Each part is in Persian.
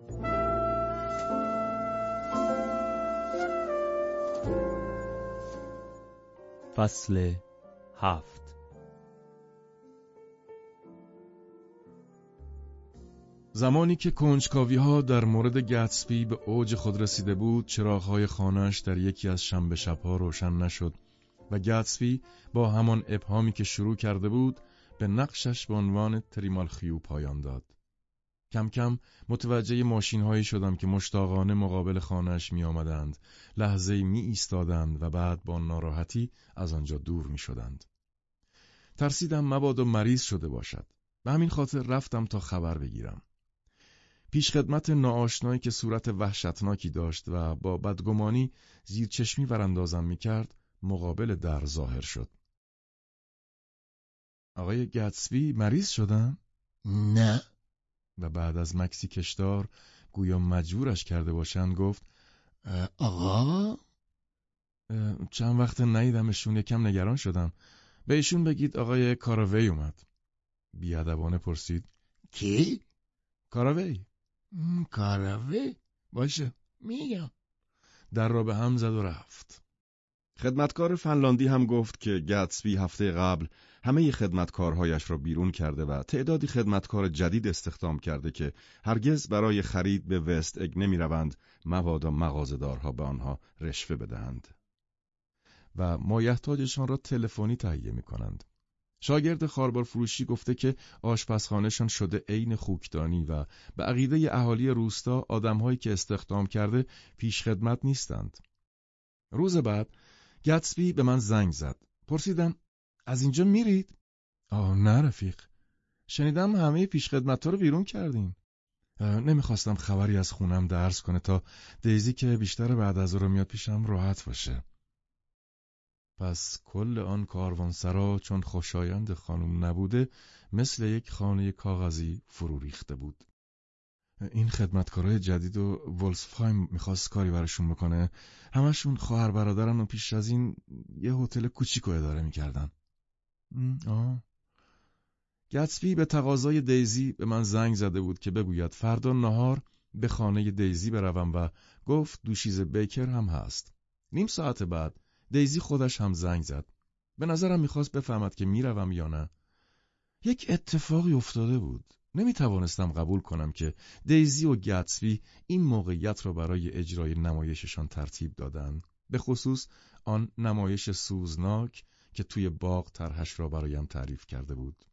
فصل 7. زمانی که کنجکاوی‌ها در مورد گتسبی به اوج خود رسیده بود، چراغ‌های خانه‌اش در یکی از شنبه شب‌ها روشن نشد و گتسبی با همان ابهامی که شروع کرده بود به نقشش به عنوان تریمالخیو پایان داد. کم کم متوجه ماشین‌هایی شدم که مشتاقانه مقابل خانه‌اش می‌آمدند، لحظه‌ای می‌ایستادند و بعد با ناراحتی از آنجا دور می‌شدند. ترسیدم مبادا مریض شده باشد. به همین خاطر رفتم تا خبر بگیرم. پیشخدمت ناآشنایی که صورت وحشتناکی داشت و با بدگمانی زیر چشمی وراندازم می‌کرد، مقابل در ظاهر شد. آقای گتسبی مریض شدن؟ نه. و بعد از مکسی کشدار گویا مجبورش کرده باشند گفت آقا؟ چند وقت ندیدمشون، یکم نگران شدم. به ایشون بگید آقای کاراوی اومد. بیادبانه پرسید کی؟ کاراوی. کاراوی؟ باشه میگم. در را به هم زد و رفت. خدمتکار فنلاندی هم گفت که گتسبی هفته قبل همه خدمتکارهایش را بیرون کرده و تعدادی خدمتکار جدید استخدام کرده که هرگز برای خرید به وست اگ نمی روند مبادا مغازه‌دارها به آنها رشوه بدهند و مایحتاجشان را تلفنی تهیه می کنند. شاگرد خاربار فروشی گفته که آشپزخانه‌شان شده عین خوکدانی و به عقیده اهالی روستا آدم‌هایی که استخدام کرده پیشخدمت نیستند. روز بعد گتسبی به من زنگ زد. پرسیدم از اینجا میرید؟ نه رفیق. شنیدم همه پیشخدمت‌ها رو بیرون کردین. نمیخواستم خبری از خونم درس کنه تا دیزی که بیشتر بعد از رو میاد پیشم راحت باشه. پس کل آن کاروانسرا چون خوشایند خانم نبوده مثل یک خانه کاغذی فرو ریخته بود. این خدمتکارای جدید و ولسفهایم میخواست کاری براشون بکنه. همشون خواهر برادرن و پیش از این یه هتل کوچیک رو اداره میکردن. گتسبی به تقاضای دیزی به من زنگ زده بود که بگوید فردا نهار به خانه دیزی بروم و گفت دوشیز بیکر هم هست. نیم ساعت بعد دیزی خودش هم زنگ زد. به نظرم میخواست بفهمد که میروم یا نه. یک اتفاقی افتاده بود. نمیتوانستم قبول کنم که دیزی و گتسبی این موقعیت را برای اجرای نمایششان ترتیب دادند، به خصوص آن نمایش سوزناک که توی باغ طرحش را برایم تعریف کرده بود.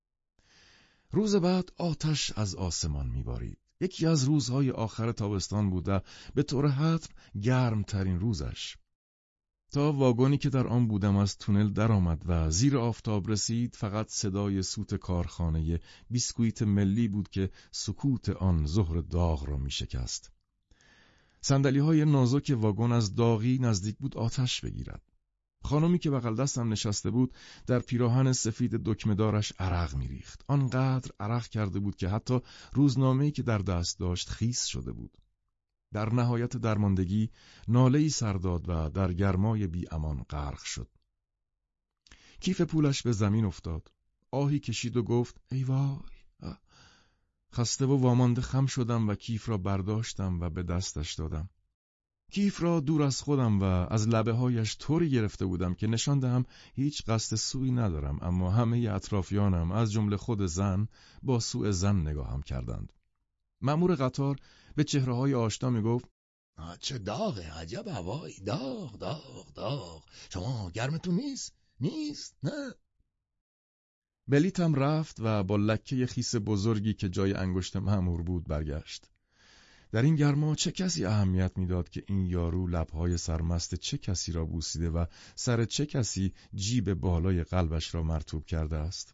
روز بعد آتش از آسمان میبارید. یکی از روزهای آخر تابستان بود و به طور حتم گرم ترین روزش. تا واگنی که در آن بودم از تونل درآمد و زیر آفتاب رسید، فقط صدای سوت کارخانه بیسکویت ملی بود که سکوت آن ظهر داغ را می شکست. صندلی‌های نازک واگن از داغی نزدیک بود آتش بگیرد. خانمی که بغل دستم نشسته بود در پیراهن سفید دکمه‌دارش عرق می‌ریخت. آنقدر عرق کرده بود که حتی روزنامه‌ای که در دست داشت خیس شده بود. در نهایت درماندگی ناله‌ای سر داد و در گرمای بی امان غرق شد. کیف پولش به زمین افتاد. آهی کشید و گفت ای وای. خسته و وامانده خم شدم و کیف را برداشتم و به دستش دادم. کیف را دور از خودم و از لبه‌هایش طوری گرفته بودم که نشان دهم هیچ قصد سوئی ندارم، اما همه اطرافیانم از جمله خود زن با سوء ظن نگاهم کردند. مأمور قطار به چهره‌های آشنا میگفت چه داغه، عجب هوایی، داغ داغ داغ. شما گرمتون نیست؟ نیست؟ نه. بلیتم رفت و با لکه خیس بزرگی که جای انگشت مأمور بود برگشت. در این گرما چه کسی اهمیت میداد که این یارو لبهای سرمست چه کسی را بوسیده و سر چه کسی جیب بالای قلبش را مرطوب کرده است؟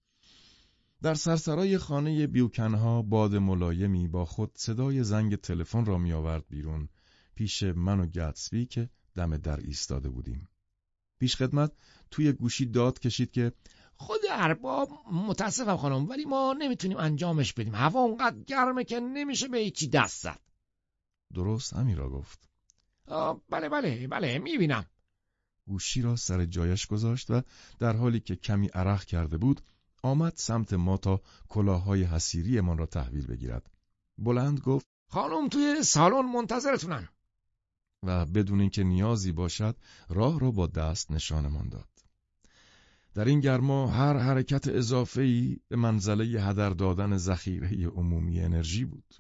در سرسرای خانه بیوکنها باد ملایمی با خود صدای زنگ تلفن را می آورد بیرون، پیش من و گتسبی که دم در ایستاده بودیم. پیشخدمت توی گوشی داد کشید که خود ارباب متاسفم خانم، ولی ما نمیتونیم انجامش بدیم. هوا اونقدر گرمه که نمیشه به هیچی دست زد. درست همین را گفت. بله میبینم. گوشی را سر جایش گذاشت و در حالی که کمی عرق کرده بود آمد سمت ما تا کلاههای حصیری من را تحویل بگیرد. بلند گفت خانم توی سالن منتظرتونن. و بدون اینکه نیازی باشد راه را با دست نشانمان داد. در این گرما هر حرکت اضافه‌ای به منزله هدر دادن ذخیره عمومی انرژی بود.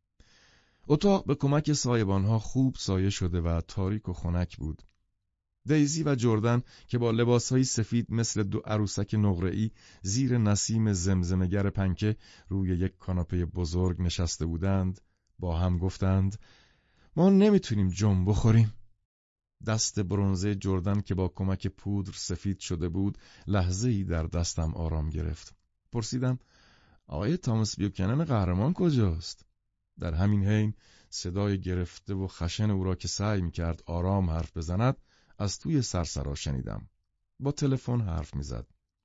اتاق به کمک سایبانها خوب سایه شده و تاریک و خنک بود. دیزی و جردن که با لباسهای سفید مثل دو عروسک نقره‌ای زیر نسیم زمزمه‌گر پنکه روی یک کاناپه بزرگ نشسته بودند، با هم گفتند ما نمیتونیم جم بخوریم. دست برنزه جردن که با کمک پودر سفید شده بود لحظه‌ای در دستم آرام گرفت. پرسیدم آقای تامس بیوکنن قهرمان کجاست؟ در همین حین صدای گرفته و خشن او را که سعی می‌کرد آرام حرف بزند از توی سرسرا شنیدم. با تلفن حرف می‌زد.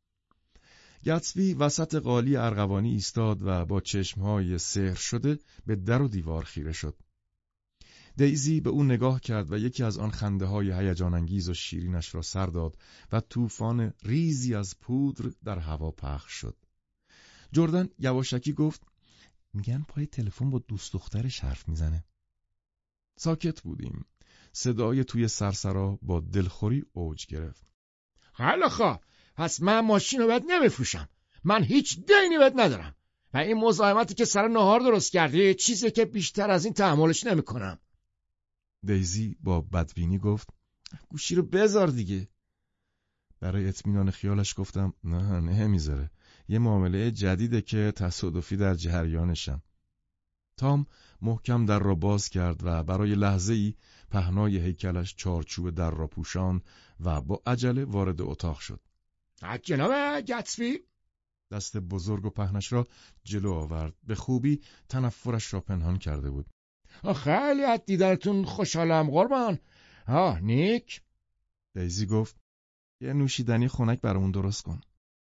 گتسبی وسط قالی ارغوانی ایستاد و با چشم‌های سحر شده به در و دیوار خیره شد. دیزی به او نگاه کرد و یکی از آن خنده‌های هیجان انگیز و شیرینش را سر داد و طوفان ریزی از پودر در هوا پخش شد. جردن یواشکی گفت میگن پای تلفن با دوست دخترش حرف میزنه. ساکت بودیم. صدای توی سرسرا با دلخوری اوج گرفت. حالا خواه، پس من ماشین رو بهت نمیفروشم. من هیچ دینی بهت ندارم و این مزاحمتی که سر نهار درست کردی چیزی که بیشتر از این تحملش نمیکنم. دیزی با بدبینی گفت گوشی رو بذار دیگه. برای اطمینان خیالش گفتم نه نمیذاره. یه معامله جدیده که تصادفی در جریانشم. تام محکم در را باز کرد و برای لحظه‌ای پهنای هیکلش چارچوب در را پوشاند و با عجله وارد اتاق شد. جناب گتسبی دست بزرگ و پهنش را جلو آورد. به خوبی تنفرش را پنهان کرده بود. خیلی از دیدنتون خوشحالم قربان. نیک. دیزی گفت یه نوشیدنی خنک برامون درست کن.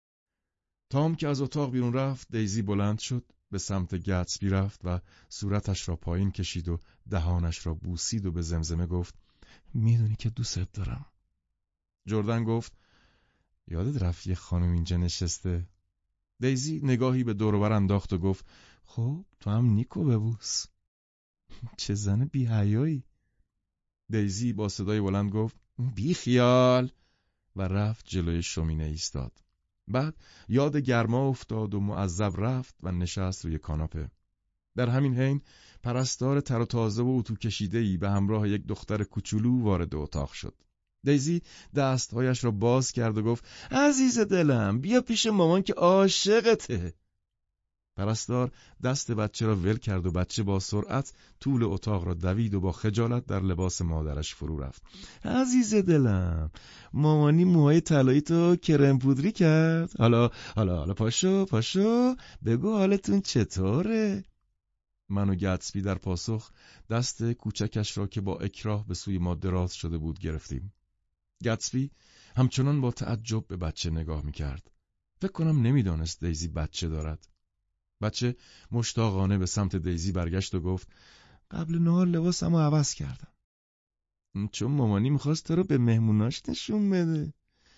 تام که از اتاق بیرون رفت، دیزی بلند شد، به سمت گتسبی رفت و صورتش را پایین کشید و دهانش را بوسید و به زمزمه گفت میدونی که دوست دارم. جردن گفت یادت رفت یه خانم اینجا نشسته؟ دیزی نگاهی به دور و بر انداخت و گفت خب تو هم نیکو ببوس. چه زن بی‌حیایی. دیزی با صدای بلند گفت بی خیال و رفت جلوی شومینه ایستاد. بعد یاد گرما افتاد و معذب رفت و نشست روی کاناپه. در همین حین پرستار تر و تازه و اتو کشیده‌ای به همراه یک دختر کوچولو وارد اتاق شد. دیزی دستهایش را باز کرد و گفت عزیز دلم بیا پیش مامان که عاشقته. پرستار دست بچه را ول کرد و بچه با سرعت طول اتاق را دوید و با خجالت در لباس مادرش فرو رفت. عزیز دلم مامانی موهای طلایی تو کرم پودری کرد. حالا پاشو بگو حالتون چطوره؟ من و گتسبی در پاسخ دست کوچکش را که با اکراه به سوی ما دراز شده بود گرفتیم. گتسبی همچنان با تعجب به بچه نگاه میکرد. فکر کنم نمیدانست دیزی بچه دارد. بچه مشتاقانه به سمت دیزی برگشت و گفت قبل نهار لباسمو عوض کردم چون مامانی میخواست تو رو به مهموناش نشون بده.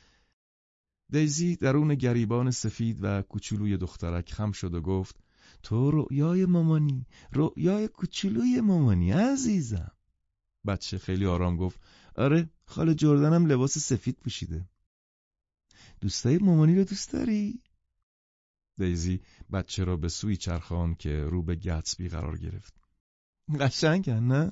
دیزی درون گریبان سفید و کوچولوی دخترک خم شد و گفت تو رؤیای مامانی، رؤیای کوچولوی مامانی عزیزم. بچه خیلی آرام گفت آره خاله جردنم لباس سفید پوشیده. دوستای مامانی رو دوست داری؟ دیزی بچه را به سوی چرخان که رو به گتسبی قرار گرفت. قشنگن نه؟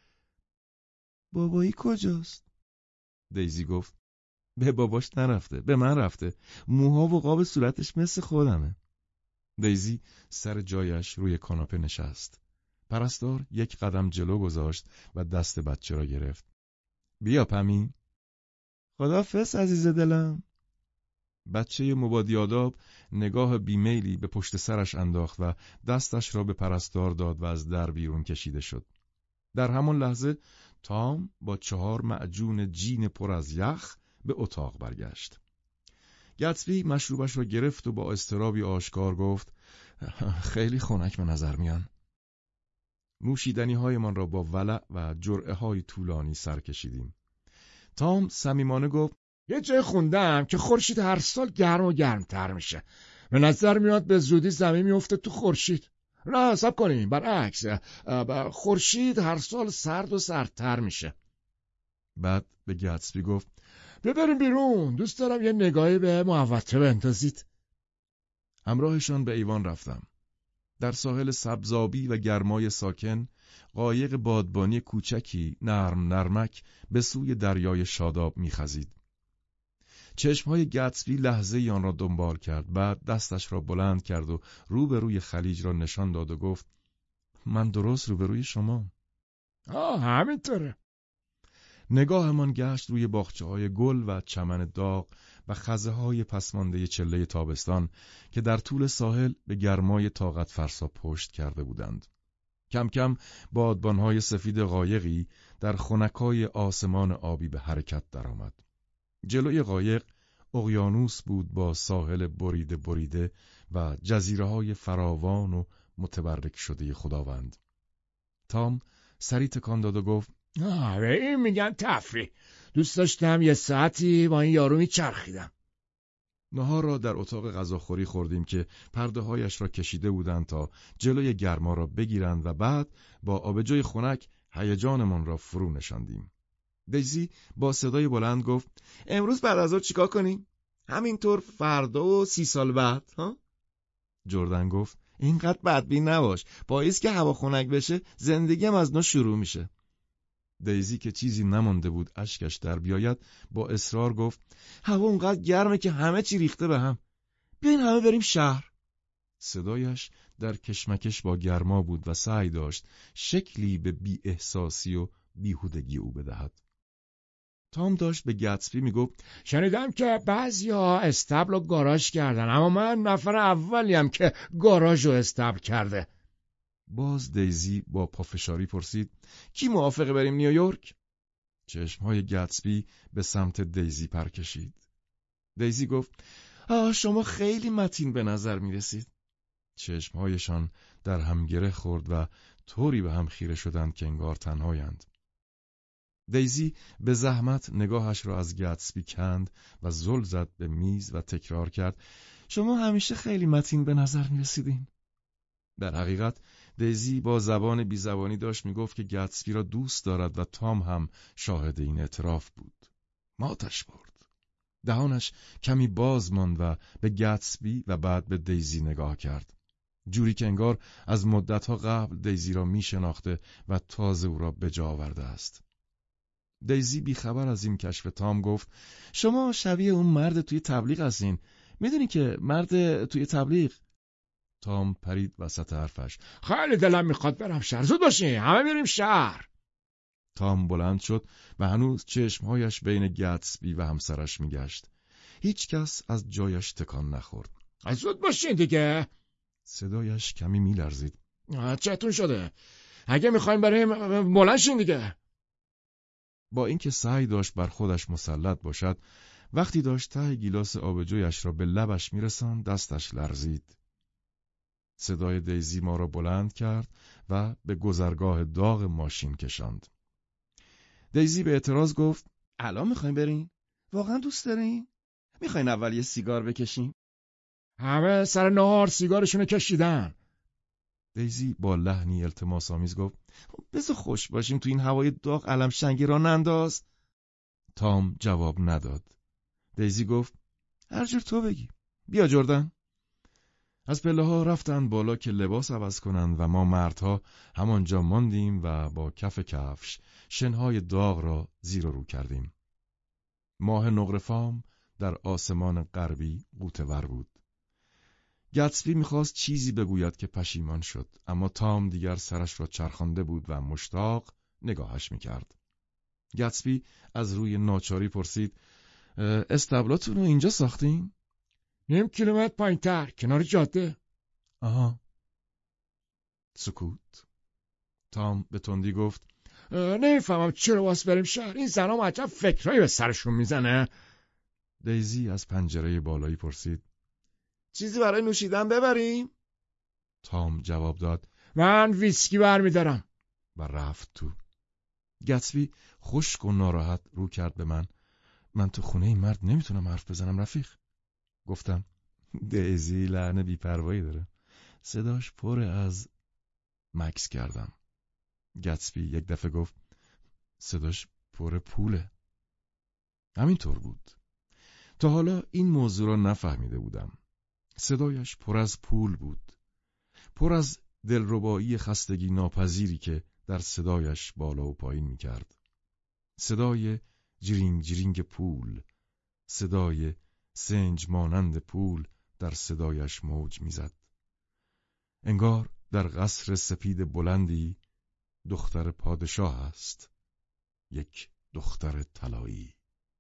بابایی کجاست؟ دیزی گفت به باباش نرفته، به من رفته. موها و قاب صورتش مثل خودمه. دیزی سر جایش روی کاناپه نشست. پرستار یک قدم جلو گذاشت و دست بچه را گرفت. بیا پمی. خداحافظ عزیز دلم. بچه مبادیاداب نگاه بیمیلی به پشت سرش انداخت و دستش را به پرستار داد و از در بیرون کشیده شد. در همان لحظه تام با 4 معجون جین پر از یخ به اتاق برگشت. گتسبی مشروبش را گرفت و با اضطرابی آشکار گفت خیلی خنک به نظر میان. نوشیدنی هایمان را با ولع و جرعه های طولانی سر کشیدیم. تام صمیمانه گفت یه جای خوندم که خورشید هر سال گرم و گرمتر میشه. به نظر میاد به زودی زمین میفته تو خورشید. نه حساب کنیم برعکس، خورشید هر سال سرد و سردتر میشه. بعد به گتسبی گفت ببریم بیرون، دوست دارم یه نگاهی به محوطه بندازید. همراهشان به ایوان رفتم. در ساحل سبزابی و گرمای ساکن، قایق بادبانی کوچکی نرمک به سوی دریای شاداب می‌خزید. چشمهای گتسبی لحظه آن را دنبال کرد، بعد دستش را بلند کرد و روبروی خلیج را نشان داد و گفت من درست روبروی شما. همینطوره. نگاهمان گشت روی باغچه‌های گل و چمن داغ و خزه‌های پسمانده چله تابستان که در طول ساحل به گرمای طاقت فرسا پشت کرده بودند. کم کم بادبان‌های سفید قایقی در خنکای آسمان آبی به حرکت درآمد. جلوی قایق اقیانوس بود با ساحل بریده و جزیره‌های فراوان و متبرک شده خداوند. تام سری تکان داد و گفت به این میگن تفریح. دوست داشتم یه ساعتی با این یارو میچرخیدم. نهار را در اتاق غذاخوری خوردیم که پرده‌هایش را کشیده بودند تا جلوی گرما را بگیرند و بعد با آبجوی خنک هیجانمان را فرو نشاندیم. دیزی با صدای بلند گفت امروز بعد از ظهر چیکار کنیم؟ همینطور فردا و 30 سال بعد ها؟ جردن گفت اینقدر بدبین نباش، باعث که هوا خنک بشه زندگیم از نو شروع میشه. دیزی که چیزی نمانده بود اشکش در بیاید با اصرار گفت هوا اونقدر گرمه که همه چی ریخته به هم. بیاین همه بریم شهر. صدایش در کشمکش با گرما بود و سعی داشت شکلی به بی احساسی و بیهودگی او بدهد. تام داشت به گتسبی میگفت شنیدم که بعضیا استبل و گاراژ کردن، اما من نفر اولیم که گاراژ رو استبل کرده. باز دیزی با پافشاری پرسید کی موافقه بریم نیویورک؟ چشمهای گتسبی به سمت دیزی پر کشید. دیزی گفت شما خیلی متین به نظر میرسید. چشمهایشان در هم گره خورد و طوری به هم خیره شدند که انگار تنهایند. دیزی به زحمت نگاهش را از گتسبی کند و زل زد به میز و تکرار کرد شما همیشه خیلی متین به نظر میرسیدین. در حقیقت دیزی با زبان بیزبانی داشت میگفت که گتسبی را دوست دارد و تام هم شاهد این اعتراف بود. ماتش برد. دهانش کمی باز ماند و به گتسبی و بعد به دیزی نگاه کرد. جوری که انگار از مدتها قبل دیزی را میشناخته و تازه او را به جا آورده است. دیزی بیخبر از این کشف تام گفت شما شبیه اون مرد توی تبلیغ هستین. میدونی که مرد توی تبلیغ؟ تام پرید وسط حرفش. خیلی دلم میخواد برم شهر. زود باشین همه بریم شهر. تام بلند شد و هنوز چشمهایش بین گتسبی و همسرش میگشت. هیچ کس از جایش تکان نخورد. زود باشین دیگه. صدایش کمی میلرزید. چتون شده؟ اگه میخوایم بریم بلند شین دیگه. با اینکه سعی داشت بر خودش مسلط باشد، وقتی داشت ته گیلاس آبجویش را به لبش میرساند دستش لرزید. صدای دیزی ما را بلند کرد و به گذرگاه داغ ماشین کشاند. دیزی به اعتراض گفت الان میخوایم بریم؟ واقعا دوست دارین؟ میخواین اول یه سیگار بکشیم؟ همه سر نهار سیگارشونو کشیدن. دیزی با لحنی التماس‌آمیز گفت بذار خوش باشیم تو این هوای داغ علم شنگی را ننداز. تام جواب نداد. دیزی گفت هر جور تو بگی. بیا جردن. از پله‌ها رفتند بالا که لباس عوض کنند و ما مردها همانجا ماندیم و با کف کفش شنهای داغ را زیر و رو کردیم. ماه نقره‌فام در آسمان غربی غوطه‌ور بود. گتسبی می‌خواست چیزی بگوید که پشیمان شد، اما تام دیگر سرش را چرخانده بود و مشتاق نگاهش می‌کرد. گتسبی از روی ناچاری پرسید استبلاتون رو اینجا ساختین؟ 0.5 کیلومتر پایین‌تر کنار جاده. آها. سکوت. تام به تندی گفت نمیفهمم چرا واسه بریم شهر. این زنام عجب فکرایی به سرشون میزنه. دیزی از پنجره بالایی پرسید چیزی برای نوشیدن ببریم؟ تام جواب داد من ویسکی برمیدارم و رفت تو. گتسبی خشک و ناراحت رو کرد به من تو خونه این مرد نمیتونم حرف بزنم رفیق. گفتم دیزی لحن بی‌پروایی داره. صداش پر از مکس کردم. گتسبی یک دفعه گفت صداش پر پوله. همینطور بود. تا حالا این موضوع را نفهمیده بودم. صدایش پر از پول بود. پر از دلربایی خستگی ناپذیری که در صدایش بالا و پایین می کرد. صدای جرینگ جرینگ پول، صدای سنج مانند پول در صدایش موج می زد. انگار در قصر سپید بلندی دختر پادشاه است، یک دختر طلایی.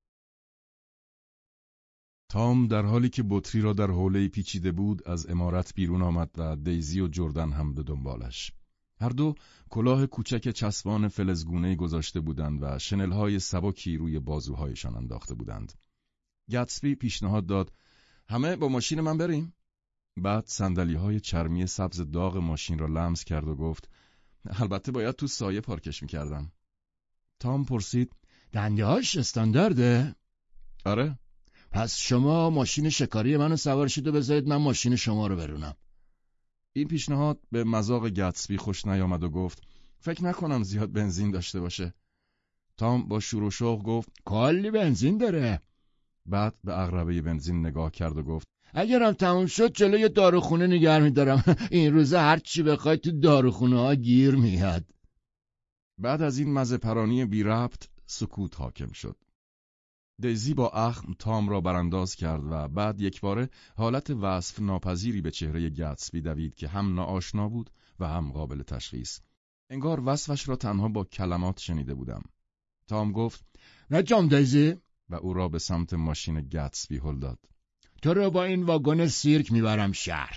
تام در حالی که بطری را در حوله پیچیده بود از عمارت بیرون آمد و دیزی و جردن هم به دنبالش. هر دو کلاه کوچک چسبان فلزگونه‌ای گذاشته بودند و شنل‌های سبکی روی بازوهایشان انداخته بودند. گتسبی پیشنهاد داد همه با ماشین من بریم؟ بعد صندلی‌های چرمی سبز داغ ماشین را لمس کرد و گفت البته باید تو سایه پارکش می‌کردم. تام پرسید دنده‌هاش استاندارده؟ آره. پس شما ماشین شکاری منو سوار شید و بذارید من ماشین شما رو برونم. این پیشنهاد به مذاق گتسبی خوش نیامد و گفت فکر نکنم زیاد بنزین داشته باشه. تام با شور و شوق گفت کلی بنزین داره. بعد به عقربه بنزین نگاه کرد و گفت اگرم تموم شد جلوی داروخونه نگه می‌دارم. این روزا هر چی بخوای تو داروخونه ها گیر میاد. بعد از این مزه پرانی بی ربط سکوت حاکم شد. دیزی با اخم تام را برانداز کرد و بعد یکباره حالت وصف ناپذیری به چهره گتسبی دوید که هم ناآشنا بود و هم قابل تشخیص. انگار وصفش را تنها با کلمات شنیده بودم. تام گفت نجام دیزی، و او را به سمت ماشین گتسبی هل داد. تو رو با این واگن سیرک میبرم شهر.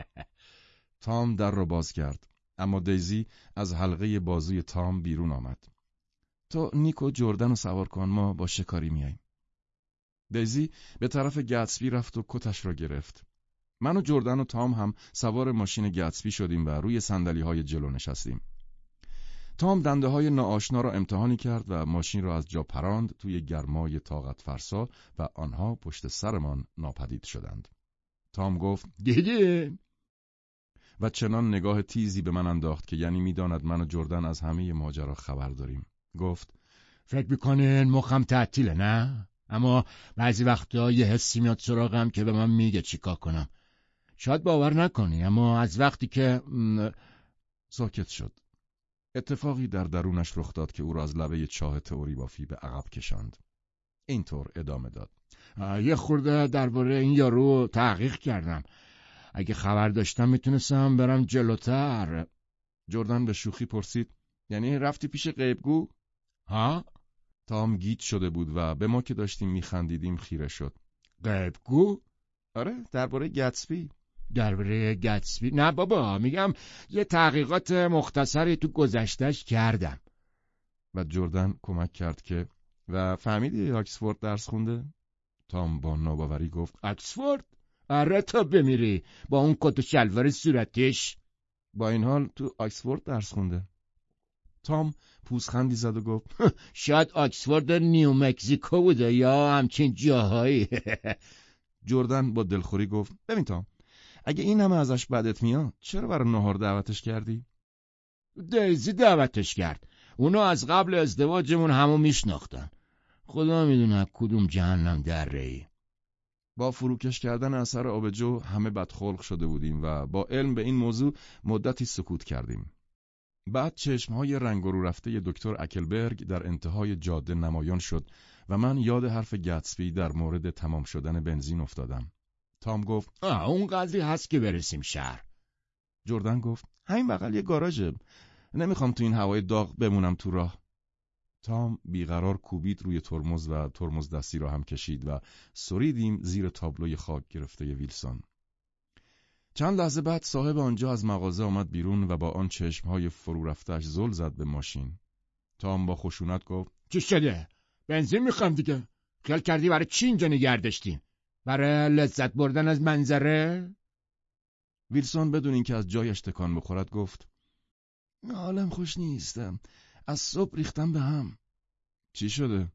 تام در را باز کرد، اما دیزی از حلقه بازوی تام بیرون آمد. تو نیک و جردن رو سوار کن، ما با شکاری میاییم. دیزی به طرف گتسبی رفت و کتش را گرفت. من و جردن و تام هم سوار ماشین گتسبی شدیم و روی صندلی‌های جلو نشستیم. تام دنده‌های ناآشنا را امتحانی کرد و ماشین را از جا پراند توی گرمای طاقت فرسا و آنها پشت سرمان ناپدید شدند. تام گفت دیدی؟ و چنان نگاه تیزی به من انداخت که یعنی می‌داند من و جردن از همه ماجرا خبر داریم. گفت فکر می‌کنین مخم تعطیله نه؟ اما بعضی وقتا یه حسی میاد سراغم که به من میگه چیکار کنم. شاید باور نکنی اما از وقتی که ساکت شد. اتفاقی در درونش رخ داد که او را از لبه چاه تئوری بافی به عقب کشاند. اینطور ادامه داد. یه خورده درباره این یارو تحقیق کردم. اگه خبر داشتم میتونستم برم جلوتر. جردن به شوخی پرسید یعنی رفتی پیش غیبگو؟ ها؟ تام گیج شده بود و به ما که داشتیم میخندیدیم خیره شد. غیبگو؟ آره، درباره گتسبی. درباره گتسبی؟ نه بابا، میگم یه تحقیقات مختصری تو گذشتهش کردم. و جردن کمک کرد که و فهمیدی آکسفورد درس خونده؟ تام با ناباوری گفت آکسفورد؟ آره تا بمیری با اون کت و شلوار صورتش. با این حال تو آکسفورد درس خونده. تام پوزخندی زد و گفت شاید آکسفورد نیو مکزیکو بوده یا همچین جاهایی. جردن با دلخوری گفت ببین تام، اگه این همه ازش بدت میاد چرا برای نهار دعوتش کردی؟ دیزی دعوتش کرد. اونو از قبل ازدواجمون همو میشناختن. خدا میدونه کدوم جهنم دره‌ای. با فروکش کردن اثر آبجو همه بدخلق شده بودیم و با علم به این موضوع مدتی سکوت کردیم. بعد چشمهای رنگ رو رفته دکتر اکلبرگ در انتهای جاده نمایان شد و من یاد حرف گتسبی در مورد تمام شدن بنزین افتادم. تام گفت اون قدری هست که برسیم شهر. جردن گفت همین بغل یه گاراژه، نمیخوام تو این هوای داغ بمونم تو راه. تام بیقرار کوبید روی ترمز و ترمز دستی را هم کشید و سریدیم زیر تابلوی خاک گرفته ویلسون. چند لحظه بعد صاحب آنجا از مغازه آمد بیرون و با آن چشمهای فرو رفته‌اش زل زد به ماشین. تام با خشونت گفت چی شده؟ بنزین میخوام دیگه. خیال کردی برای چی اینجا نگه داشتیم؟ برای لذت بردن از منظره؟ ویلسون بدون اینکه از جایش تکان بخورد گفت حالم خوش نیستم، از صبح ریختم به هم. چی شده؟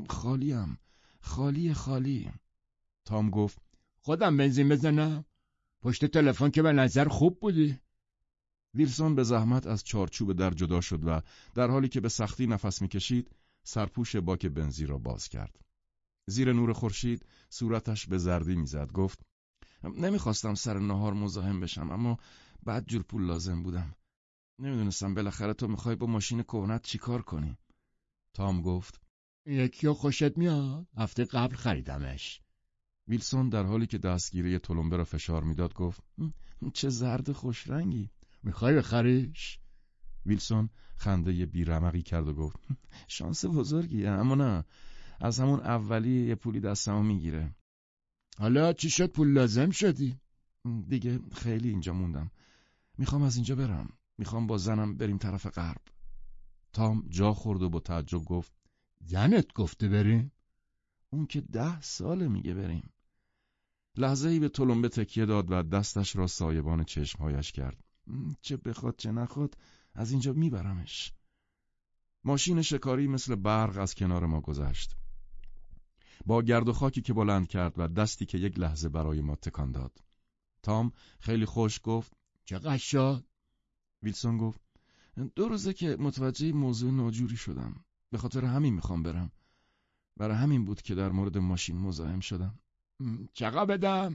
خالیم، خالی. تام گفت خودم بنزین بزنم؟ پشت تلفن که به نظر خوب بودی. ویلسون به زحمت از چارچوب در جدا شد و در حالی که به سختی نفس میکشید سرپوش باک بنزین را باز کرد. زیر نور خورشید صورتش به زردی میزد. گفت نمیخواستم سر نهار مزاحم بشم، اما بعد جور پول لازم بودم. نمیدونستم بالاخره تو میخوای با ماشین کهنت چی کار کنی. تام گفت یکیو خوشت میاد؟ هفته قبل خریدمش. ویلسون در حالی که دستگیره تلمبه را فشار میداد گفت چه زرد خوش رنگی. میخوای بخریش؟ ویلسون خنده بیرمقی کرد و گفت شانس بزرگیه، اما نه، از همون اولی یه پولی دستمو میگیره. حالا چی شد پول لازم شدی؟ دیگه خیلی اینجا موندم. میخوام از اینجا برم. میخوام با زنم بریم طرف غرب. تام جا خورد و با تعجب گفت زنت گفته بریم؟ اون که 10 ساله میگه بریم. لحظه‌ای به تلمبه تکیه داد و دستش را سایبان چشمهایش کرد. چه بخواد چه نخواد از اینجا میبرمش. ماشین شکاری مثل برق از کنار ما گذشت. با گرد و خاکی که بلند کرد و دستی که یک لحظه برای ما تکان داد. تام خیلی خوش گفت چقدر شد؟ ویلسون گفت 2 روزه که متوجه موضوع ناجوری شدم. به خاطر همین میخوام برم. برای همین بود که در مورد ماشین مزاحم شدم. چقدر بدم؟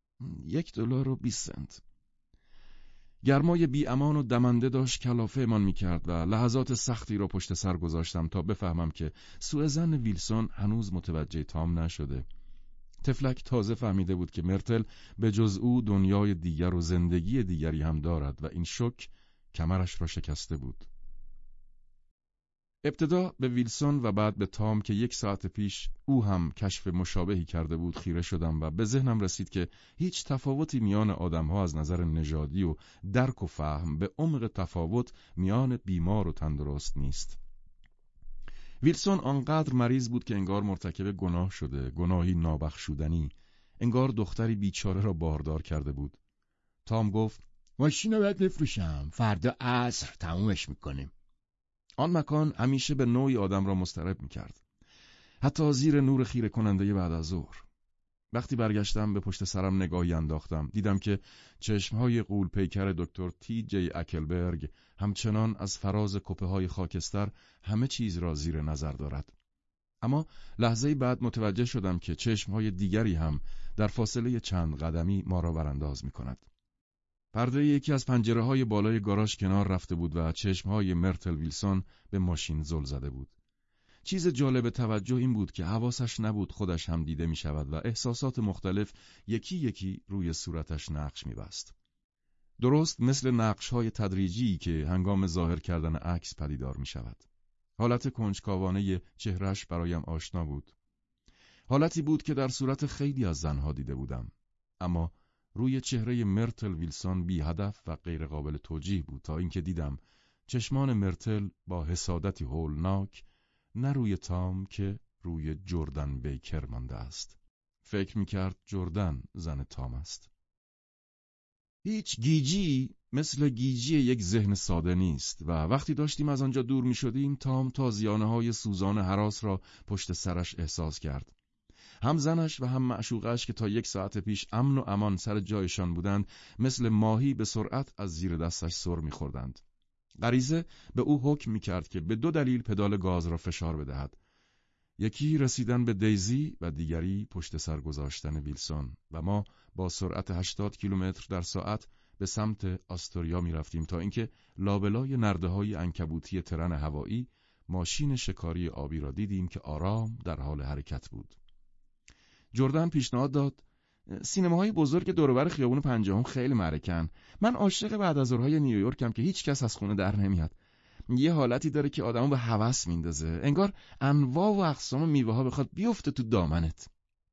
$1.20. گرمای بی امان و دمنده داشت کلافه امان میکرد و لحظات سختی را پشت سر گذاشتم تا بفهمم که سوء ظن ویلسون هنوز متوجه تام نشده. تفلک تازه فهمیده بود که مرتل به جز او دنیای دیگر و زندگی دیگری هم دارد و این شوک کمرش را شکسته بود. ابتدا به ویلسون و بعد به تام که 1 ساعت پیش او هم کشف مشابهی کرده بود خیره شدم و به ذهنم رسید که هیچ تفاوتی میان آدم‌ها از نظر نژادی و درک و فهم به عمق تفاوت میان بیمار و تندرست نیست. ویلسون آنقدر مریض بود که انگار مرتکب گناه شده، گناهی نابخشودنی، انگار دختری بیچاره را باردار کرده بود. تام گفت ماشین رو باید بفروشم، فردا عصر تمومش میکنیم. آن مکان همیشه به نوعی آدم را مضطرب می‌کرد. حتی زیر نور خیره کننده بعد از ظهر. وقتی برگشتم به پشت سرم نگاهی انداختم. دیدم که چشمهای غول پیکر دکتر تی جی اکلبرگ همچنان از فراز کپه‌های خاکستر همه چیز را زیر نظر دارد. اما لحظه‌ای بعد متوجه شدم که چشمهای دیگری هم در فاصله چند قدمی ما را ورانداز می‌کند. پرده یکی از پنجره‌های بالای گاراژ کنار رفته بود و چشم‌های مرتل ویلسون به ماشین زل زده بود. چیز جالب توجه این بود که حواسش نبود خودش هم دیده می شود و احساسات مختلف یکی یکی روی صورتش نقش می بست. درست مثل نقش‌های تدریجی که هنگام ظاهر کردن عکس پدیدار می شود. حالت کنجکاوانه چهرهش برایم آشنا بود. حالتی بود که در صورت خیلی از زنها دیده بودم. اما روی چهره مرتل ویلسون بی هدف و غیر قابل توجیه بود تا اینکه دیدم چشمان مرتل با حسادتی هولناک نه روی تام که روی جردن بیکر مانده است. فکر میکرد جردن زن تام است. هیچ گیجی مثل گیجی یک ذهن ساده نیست و وقتی داشتیم از آنجا دور میشدیم تام تازیانه‌های سوزان هراس را پشت سرش احساس کرد. هم زنش و هم معشوقش که تا 1 ساعت پیش امن و امان سر جایشان بودند مثل ماهی به سرعت از زیر دستش سر می‌خوردند. غریزه به او حکم می‌کرد که به 2 دلیل پدال گاز را فشار بدهد. یکی رسیدن به دیزی و دیگری پشت سر گذاشتن ویلسون و ما با سرعت 80 کیلومتر در ساعت به سمت آستوریا می‌رفتیم تا اینکه لابلای نرده‌های عنکبوتی ترن هوایی ماشین شکاری آبی را دیدیم که آرام در حال حرکت بود. جردن پیشنهاد داد سینماهای بزرگ دور و بر خیابون 50 خیلی معرکن. من عاشق بعد از ظهرهای نیویورکم که هیچ کس از خونه در نمیاد. یه حالتی داره که آدمو به هوس میندازه. انگار انواع و اقسام میوه‌ها بخواد بیفته تو دامنت.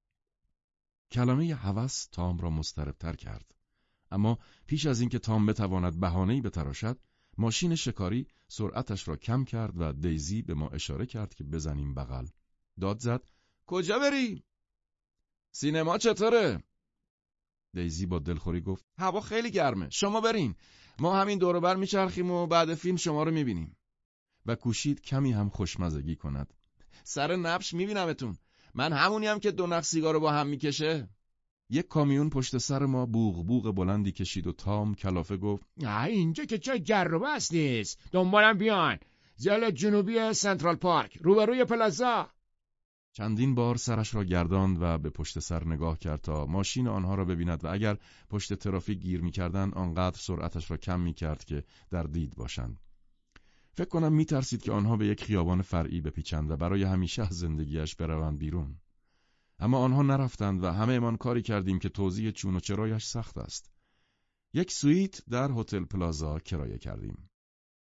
کلمه هوس تام را مضطرب‌تر کرد. اما پیش از اینکه تام بتواند بهانه‌ای بتراشد، ماشین شکاری سرعتش را کم کرد و دیزی به ما اشاره کرد که بزنیم بغل. داد زد کجا بریم؟ سینما چطوره؟ دیزی با دلخوری گفت هوا خیلی گرمه، شما برین، ما همین دور و بر میچرخیم و بعد فیلم شما رو میبینیم. و کوشید کمی هم خوشمزگی کند. سر نبش میبینمتون، من همونیم که 2 نخ سیگارو با هم میکشه. یک کامیون پشت سر ما بوق بوق بلندی کشید و تام کلافه گفت اینجا که جای گر و بس نیست. دنبالم بیان. ضلع جنوبی سنترال پارک، روبروی پلازا. چندین بار سرش را گرداند و به پشت سر نگاه کرد تا ماشین آنها را ببیند و اگر پشت ترافیک گیر می‌کردند آنقدر سرعتش را کم می‌کرد که در دید باشند. فکر کنم می‌ترسید که آنها به یک خیابان فرعی بپیچند و برای همیشه از زندگیش بروند بیرون. اما آنها نرفتند و همه‌مان کاری کردیم که توضیح چون و چرایش سخت است. یک سویت در هتل پلازا کرایه کردیم.